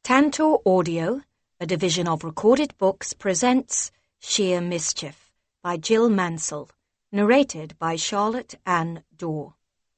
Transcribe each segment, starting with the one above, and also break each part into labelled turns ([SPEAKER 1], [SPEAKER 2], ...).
[SPEAKER 1] Tantor Audio, a division of Recorded Books, presents Sheer Mischief by Jill Mansell, narrated by Charlotte Ann Dorr.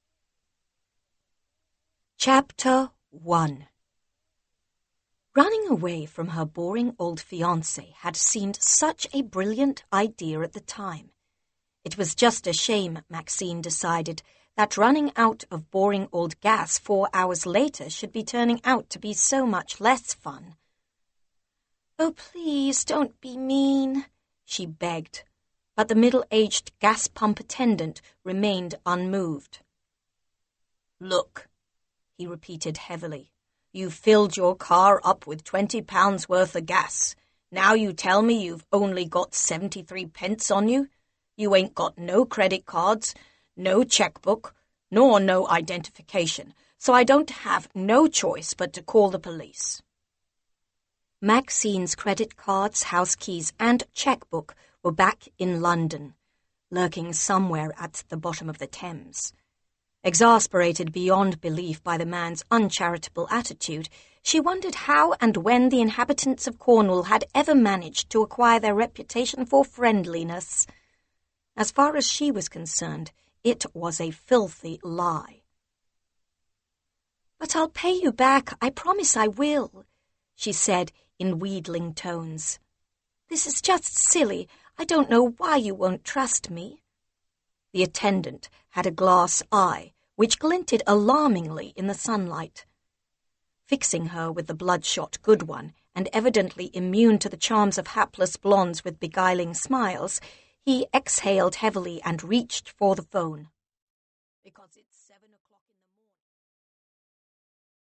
[SPEAKER 1] Chapter 1. Running away from her boring old fiancé had seemed such a brilliant idea at the time. It was just a shame, Maxine decided, that running out of boring old gas 4 hours later should be turning out to be so much less fun. "Oh, please don't be mean," she begged, but the middle-aged gas pump attendant remained unmoved. "Look," he repeated heavily, "you filled your car up with 20 pounds worth of gas. Now you tell me you've only got 73 pence on you? You ain't got no credit cards, no checkbook, nor no identification, so I don't have no choice but to call the police." Maxine's credit cards, house keys, and checkbook were back in London, lurking somewhere at the bottom of the Thames. Exasperated beyond belief by the man's uncharitable attitude, she wondered how and when the inhabitants of Cornwall had ever managed to acquire their reputation for friendliness. As far as she was concerned, it was a filthy lie. "But I'll pay you back, I promise I will," she said in wheedling tones. "This is just silly. I don't know why you won't trust me." The attendant had a glass eye, which glinted alarmingly in the sunlight. Fixing her with the bloodshot good one, and evidently immune to the charms of hapless blondes with beguiling smiles, he exhaled heavily and reached for the phone.